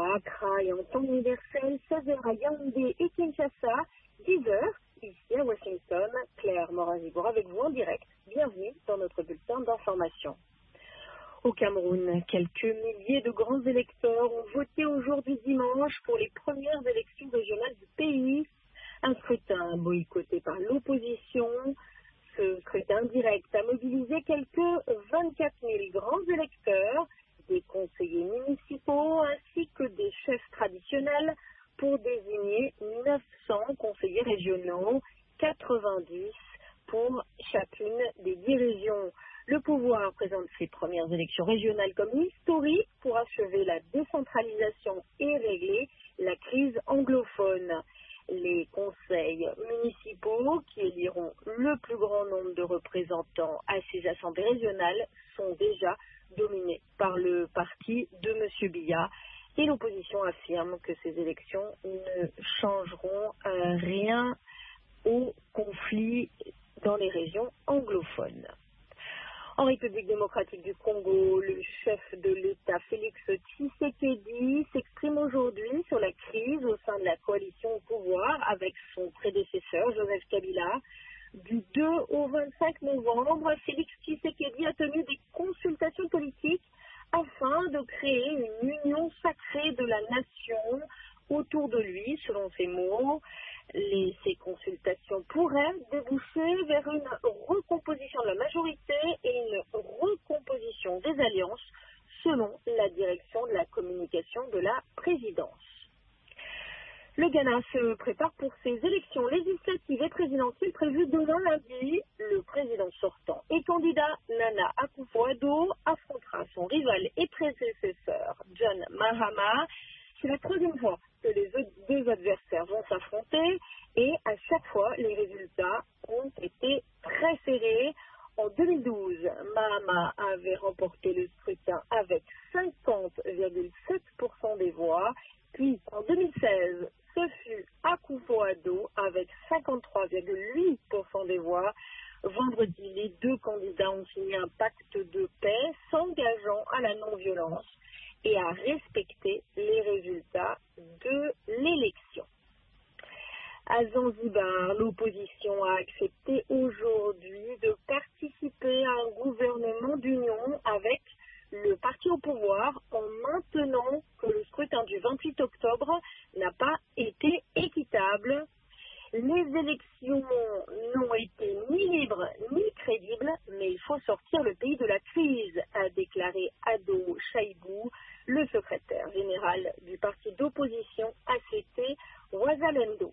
à Accra et en temps universel, 16h à Yaoundé et Kinshasa, 10h ici à Washington. Claire Morin-Gibour avec vous en direct. Bienvenue dans notre bulletin d'information. Au Cameroun, quelques milliers de grands électeurs ont voté aujourd'hui dimanche pour les premières élections régionales du pays. Un scrutin boycotté par l'opposition. Ce scrutin direct a mobilisé quelques 24 000 grands électeurs, des conseillers municipaux ainsi que des chefs traditionnels pour désigner 900 conseillers régionaux, 90 pour chacune des 10 régions. Le pouvoir présente ses premières élections régionales comme historiques pour achever la décentralisation et régler la crise anglophone. Les conseils municipaux, qui éliront le plus grand nombre de représentants à ces assemblées régionales, sont déjà dominés par le parti de M. Biya. Et l'opposition affirme que ces élections ne changeront rien au conflit dans les régions anglophones. En République démocratique du Congo, le chef de l'État Félix Tshisekedi s'exprime aujourd'hui sur la crise au sein de la coalition au pouvoir avec son prédécesseur Joseph Kabila. Du 2 au 25 novembre, Félix Tshisekedi a tenu des consultations politiques afin de créer une union sacrée de la nation autour de lui, selon ses mots. Ces consultations pourraient déboucher vers une recomposition de la majorité et une recomposition des alliances selon la direction de la communication de la présidence. Le Ghana se prépare pour ses élections législatives et présidentielles prévues demain lundi. Le président sortant et candidat Nana Akufo-Addo affrontera son rival et prédécesseur John Mahama. C'est la troisième fois que les deux adversaires vont s'affronter et à chaque fois, les résultats ont été très serrés. En 2012, Mahama avait remporté le scrutin avec 50,7% des voix. Puis, en 2016, ce fut Akufo-Addo avec 53,8% des voix. Vendredi, les deux candidats ont signé un pacte de paix s'engageant à la non-violence et à respecter les résultats de l'élection. À Zanzibar, l'opposition a accepté aujourd'hui de participer à un gouvernement d'union avec le parti au pouvoir en maintenant que le scrutin du 28 octobre n'a pas été équitable. Les élections n'ont été ni libres ni crédibles, mais il faut sortir le pays de la crise, a déclaré Ado Chaibou, le secrétaire général du parti d'opposition ACT Ouazalendo.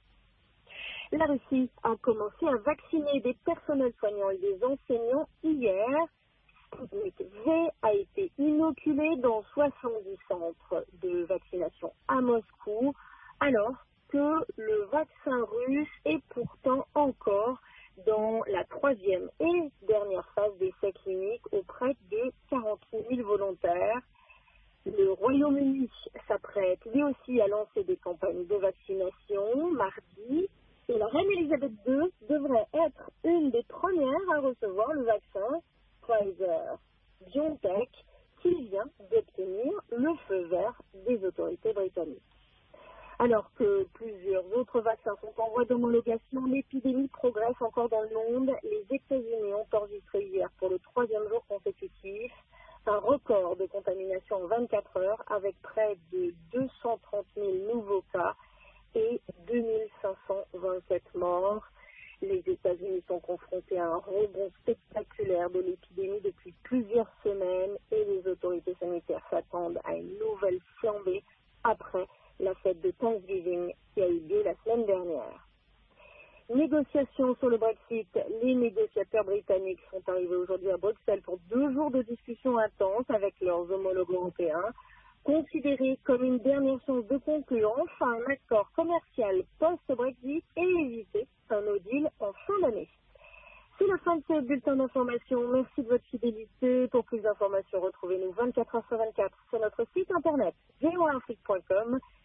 La Russie a commencé à vacciner des personnels soignants et des enseignants hier. Sputnik V a été inoculé dans 70 centres de vaccination à Moscou, alors que le vaccin russe est pourtant encore dans la troisième et dernière phase d'essai clinique auprès de 40 000 volontaires. Le Royaume-Uni s'apprête lui aussi à lancer des campagnes de vaccination mardi et la reine Elisabeth II devrait être une des premières à recevoir le vaccin Pfizer-BioNTech qui vient d'obtenir le feu vert des autorités britanniques. Alors que plusieurs autres vaccins sont en voie d'homologation, l'épidémie progresse encore dans le monde. Les États-Unis ont enregistré hier pour le troisième jour consécutif un record de contamination en 24 heures avec près de 230 000 nouveaux cas et 2527 morts. Les États-Unis sont confrontés à un rebond spectaculaire de l'épidémie depuis plusieurs semaines et les autorités sanitaires s'attendent à une nouvelle flambée après la fête de Thanksgiving qui a eu lieu la semaine dernière. Négociations sur le Brexit. Les négociateurs britanniques sont arrivés aujourd'hui à Bruxelles pour 2 jours de discussions intenses avec leurs homologues européens. Considéré comme une dernière chance de conclure enfin un accord commercial post-Brexit et éviter un no deal en fin d'année. C'est la fin de ce bulletin d'information. Merci de votre fidélité. Pour plus d'informations, retrouvez-nous 24h sur 24 sur notre site internet voaafrique.com